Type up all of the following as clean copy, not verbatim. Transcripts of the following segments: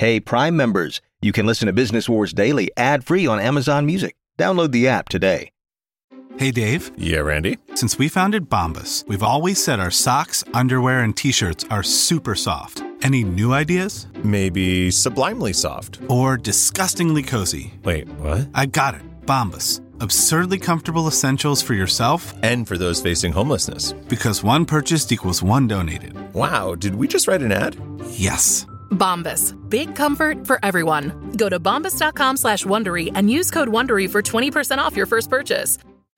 Hey, Prime members, you can listen to Business Wars Daily ad-free on Amazon Music. Download the app today. Hey, Dave. Yeah, Randy? Since we founded Bombas, we've always said our socks, underwear, and T-shirts are super soft. Any new ideas? Maybe sublimely soft. Or disgustingly cozy. Wait, what? I got it. Bombas. Absurdly comfortable essentials for yourself and for those facing homelessness. Because one purchased equals one donated. Wow, did we just write an ad? Yes. Bombas. Big comfort for everyone. Go to bombas.com/Wondery and use code Wondery for 20% off your first purchase.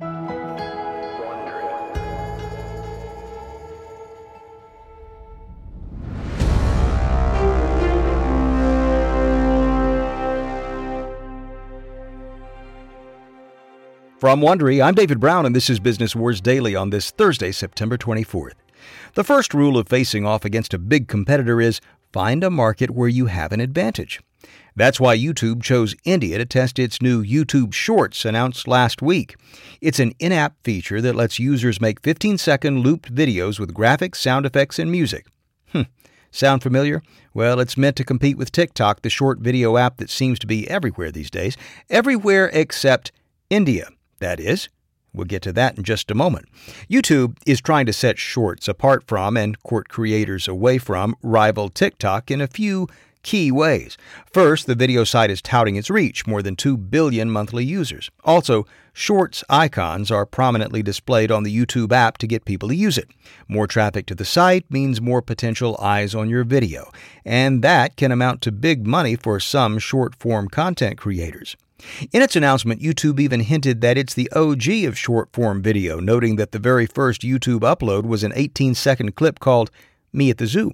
From Wondery, I'm David Brown, and this is Business Wars Daily on this Thursday, September 24th. The first rule of facing off against a big competitor is find a market where you have an advantage. That's why YouTube chose India to test its new YouTube Shorts announced last week. It's an in-app feature that lets users make 15-second looped videos with graphics, sound effects, and music. Sound familiar? Well, it's meant to compete with TikTok, the short video app that seems to be everywhere these days. Everywhere except India. That is, we'll get to that in just a moment. YouTube is trying to set Shorts apart from and court creators away from rival TikTok in a few key ways. First, the video site is touting its reach, more than 2 billion monthly users. Also, Shorts icons are prominently displayed on the YouTube app to get people to use it. More traffic to the site means more potential eyes on your video, and that can amount to big money for some short-form content creators. In its announcement, YouTube even hinted that it's the OG of short-form video, noting that the very first YouTube upload was an 18-second clip called Me at the Zoo.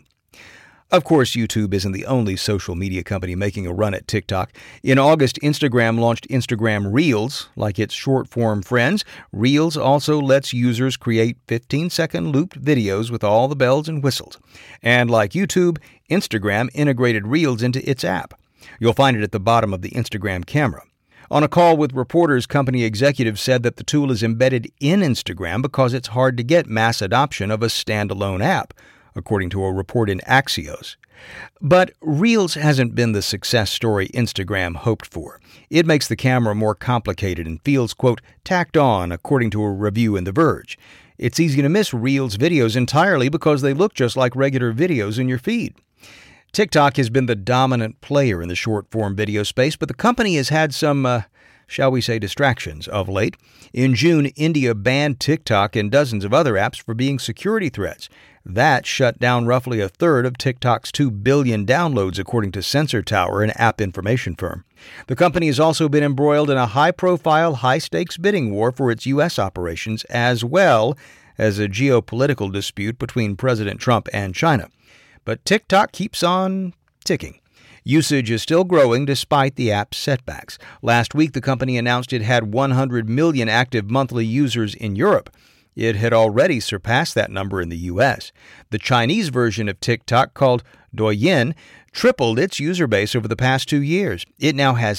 Of course, YouTube isn't the only social media company making a run at TikTok. In August, Instagram launched Instagram Reels. Like its short-form friends, Reels also lets users create 15-second looped videos with all the bells and whistles. And like YouTube, Instagram integrated Reels into its app. You'll find it at the bottom of the Instagram camera. On a call with reporters, company executives said that the tool is embedded in Instagram because it's hard to get mass adoption of a standalone app, according to a report in Axios. But Reels hasn't been the success story Instagram hoped for. It makes the camera more complicated and feels, quote, tacked on, according to a review in The Verge. It's easy to miss Reels videos entirely because they look just like regular videos in your feed. TikTok has been the dominant player in the short-form video space, but the company has had some, shall we say, distractions of late. In June, India banned TikTok and dozens of other apps for being security threats. That shut down roughly a third of TikTok's 2 billion downloads, according to Sensor Tower, an app information firm. The company has also been embroiled in a high-profile, high-stakes bidding war for its U.S. operations, as well as a geopolitical dispute between President Trump and China. But TikTok keeps on ticking. Usage is still growing despite the app's setbacks. Last week, the company announced it had 100 million active monthly users in Europe. It had already surpassed that number in the U.S. The Chinese version of TikTok, called Douyin, tripled its user base over the past 2 years. It now has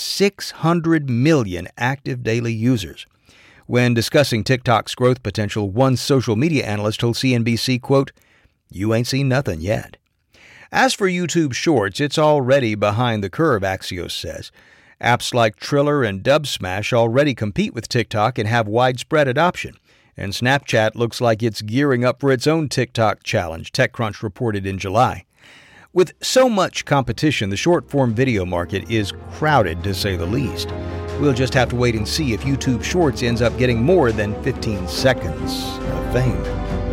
600 million active daily users. When discussing TikTok's growth potential, one social media analyst told CNBC, quote, "You ain't seen nothing yet." As for YouTube Shorts, it's already behind the curve, Axios says. Apps like Triller and Dubsmash already compete with TikTok and have widespread adoption. And Snapchat looks like it's gearing up for its own TikTok challenge, TechCrunch reported in July. With so much competition, the short-form video market is crowded, to say the least. We'll just have to wait and see if YouTube Shorts ends up getting more than 15 seconds of fame.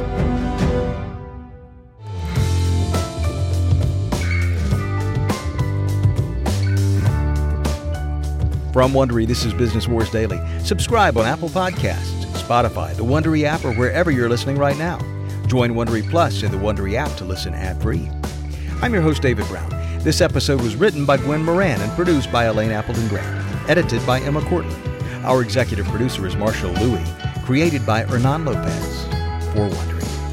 From Wondery, this is Business Wars Daily. Subscribe on Apple Podcasts, Spotify, the Wondery app, or wherever you're listening right now. Join Wondery Plus in the Wondery app to listen ad-free. I'm your host, David Brown. This episode was written by Gwen Moran and produced by Elaine Appleton Grant. Edited by Emma Cortland. Our executive producer is Marshall Louis. Created by Hernan Lopez. For Wondery.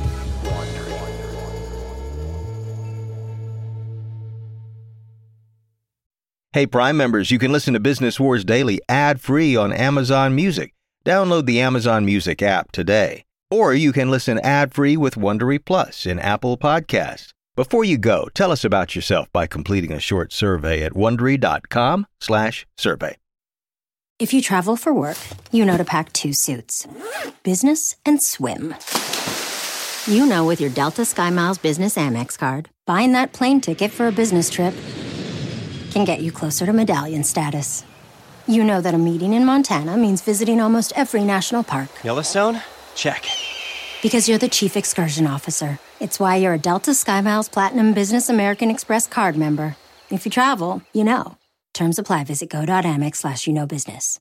Hey, Prime members, you can listen to Business Wars Daily ad-free on Amazon Music. Download the Amazon Music app today. Or you can listen ad-free with Wondery Plus in Apple Podcasts. Before you go, tell us about yourself by completing a short survey at Wondery.com/survey. If you travel for work, you know to pack 2 suits. Business and swim. You know with your Delta SkyMiles Business Amex card, buying that plane ticket for a business trip can get you closer to medallion status. You know that a meeting in Montana means visiting almost every national park. Yellowstone? Check. Because you're the chief excursion officer. It's why you're a Delta SkyMiles Platinum Business American Express card member. If you travel, you know. Terms apply. Visit go.amex/you-know-business.